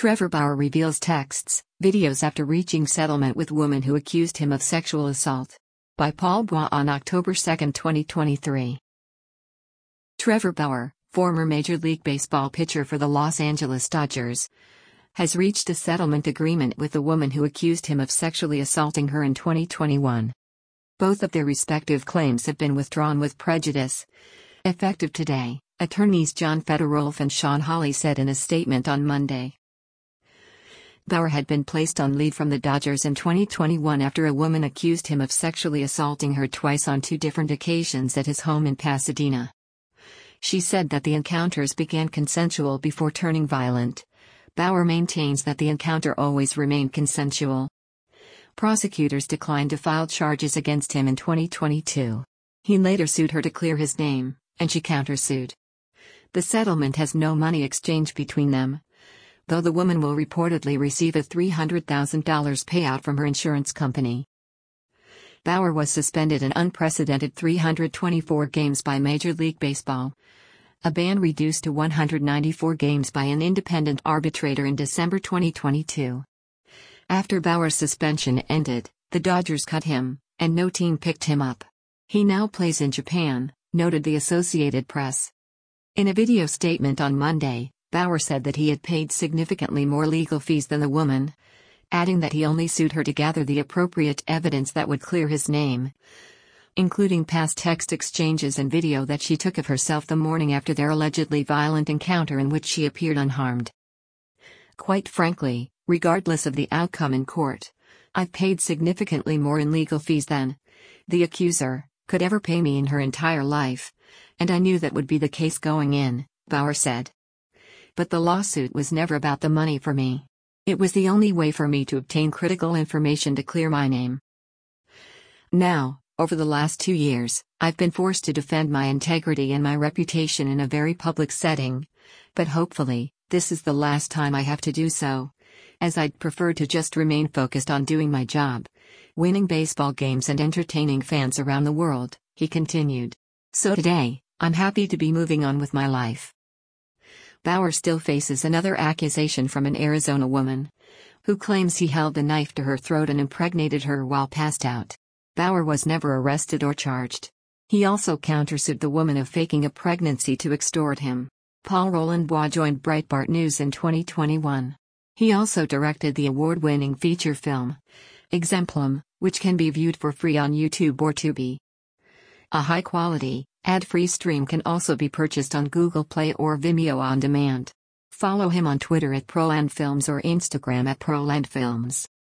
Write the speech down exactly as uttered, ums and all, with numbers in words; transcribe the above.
Trevor Bauer reveals texts, videos after reaching settlement with woman who accused him of sexual assault. By Paul Bois on October second, twenty twenty-three. Trevor Bauer, former Major League Baseball pitcher for the Los Angeles Dodgers, has reached a settlement agreement with the woman who accused him of sexually assaulting her in twenty twenty-one. Both of their respective claims have been withdrawn with prejudice. Effective today, attorneys John Federolf and Sean Hawley said in a statement on Monday. Bauer had been placed on leave from the Dodgers in twenty twenty-one after a woman accused him of sexually assaulting her twice on two different occasions at his home in Pasadena. She said that the encounters began consensual before turning violent. Bauer maintains that the encounter always remained consensual. Prosecutors declined to file charges against him in twenty twenty-two. He later sued her to clear his name, and she countersued. The settlement has no money exchange between them, though the woman will reportedly receive a three hundred thousand dollars payout from her insurance company. Bauer was suspended an unprecedented three hundred twenty-four games by Major League Baseball, a ban reduced to one hundred ninety-four games by an independent arbitrator in December twenty twenty-two. After Bauer's suspension ended, the Dodgers cut him, and no team picked him up. He now plays in Japan, noted the Associated Press. In a video statement on Monday, Bauer said that he had paid significantly more legal fees than the woman, adding that he only sued her to gather the appropriate evidence that would clear his name, including past text exchanges and video that she took of herself the morning after their allegedly violent encounter in which she appeared unharmed. Quite frankly, regardless of the outcome in court, I've paid significantly more in legal fees than the accuser could ever pay me in her entire life, and I knew that would be the case going in, Bauer said. But the lawsuit was never about the money for me. It was the only way for me to obtain critical information to clear my name. Now, over the last two years, I've been forced to defend my integrity and my reputation in a very public setting, but hopefully, this is the last time I have to do so, as I'd prefer to just remain focused on doing my job, winning baseball games and entertaining fans around the world, he continued. So today, I'm happy to be moving on with my life. Bauer still faces another accusation from an Arizona woman, who claims he held a knife to her throat and impregnated her while passed out. Bauer was never arrested or charged. He also countersued the woman of faking a pregnancy to extort him. Paul Roland Bois joined Breitbart News in twenty twenty-one. He also directed the award-winning feature film, Exemplum, which can be viewed for free on YouTube or Tubi. A high-quality, ad-free stream can also be purchased on Google Play or Vimeo on demand. Follow him on Twitter at ProlandFilms or Instagram at ProlandFilms.